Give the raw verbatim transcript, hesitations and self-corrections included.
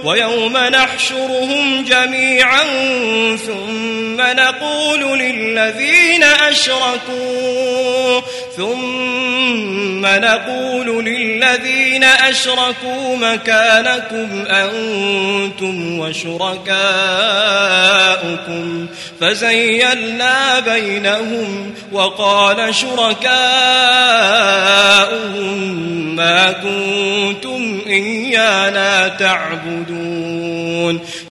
ويوم نحشرهم جميعا ثم نقول للذين أشركوا ثم نقول للذين أشركوا مكانكم أنتم وشركاؤكم فزيّلنا بينهم وقال شركاؤهم ما كنتم إيانا تعبدون